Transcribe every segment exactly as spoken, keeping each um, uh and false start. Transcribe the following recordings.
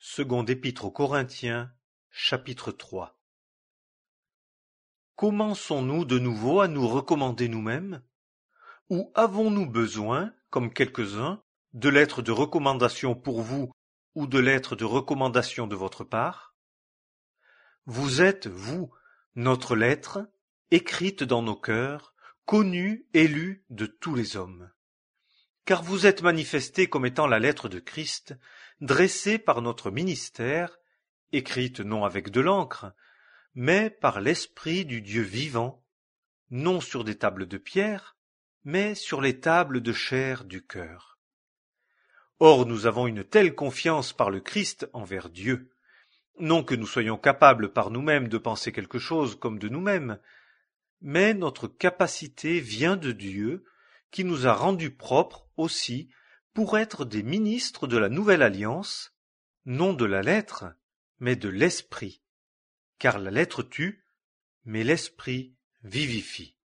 Seconde Épître aux Corinthiens, chapitre trois. Commençons-nous de nouveau à nous recommander nous-mêmes? Ou avons-nous besoin, comme quelques-uns, de lettres de recommandation pour vous ou de lettres de recommandation de votre part? Vous êtes, vous, notre lettre, écrite dans nos cœurs, connue et lue de tous les hommes. Car vous êtes manifestés comme étant la lettre de Christ, dressée par notre ministère, écrite non avec de l'encre, mais par l'Esprit du Dieu vivant, non sur des tables de pierre, mais sur les tables de chair du cœur. Or nous avons une telle confiance par le Christ envers Dieu, non que nous soyons capables par nous-mêmes de penser quelque chose comme de nous-mêmes, mais notre capacité vient de Dieu, qui nous a rendus propres aussi pour être des ministres de la nouvelle alliance, non de la lettre, mais de l'esprit, car la lettre tue, mais l'esprit vivifie.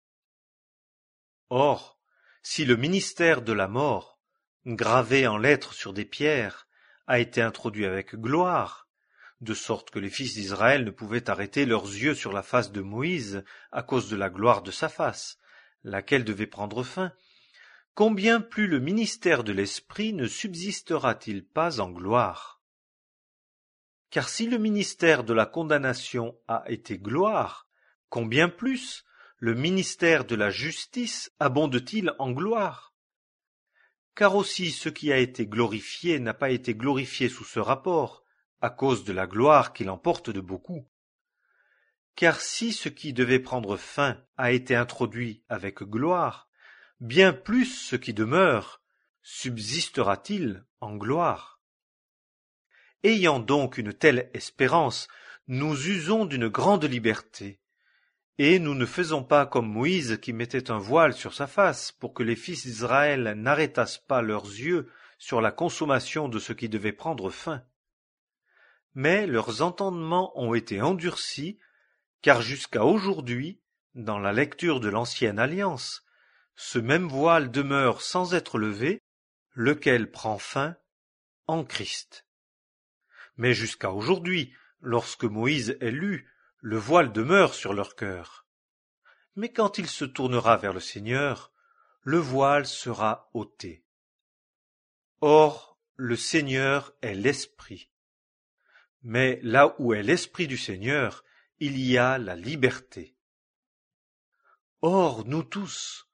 Or, si le ministère de la mort, gravé en lettres sur des pierres, a été introduit avec gloire, de sorte que les fils d'Israël ne pouvaient arrêter leurs yeux sur la face de Moïse à cause de la gloire de sa face, laquelle devait prendre fin, combien plus le ministère de l'Esprit ne subsistera-t-il pas en gloire? Car si le ministère de la condamnation a été gloire, combien plus le ministère de la justice abonde-t-il en gloire? Car aussi ce qui a été glorifié n'a pas été glorifié sous ce rapport, à cause de la gloire qu'il emporte de beaucoup. Car si ce qui devait prendre fin a été introduit avec gloire, bien plus ce qui demeure subsistera-t-il en gloire. Ayant donc une telle espérance, nous usons d'une grande liberté, et nous ne faisons pas comme Moïse qui mettait un voile sur sa face pour que les fils d'Israël n'arrêtassent pas leurs yeux sur la consommation de ce qui devait prendre fin. Mais leurs entendements ont été endurcis, car jusqu'à aujourd'hui, dans la lecture de l'Ancienne Alliance, ce même voile demeure sans être levé, lequel prend fin en Christ. Mais jusqu'à aujourd'hui, lorsque Moïse est lu, le voile demeure sur leur cœur. Mais quand il se tournera vers le Seigneur, le voile sera ôté. Or, le Seigneur est l'Esprit. Mais là où est l'Esprit du Seigneur, il y a la liberté. Or, nous tous,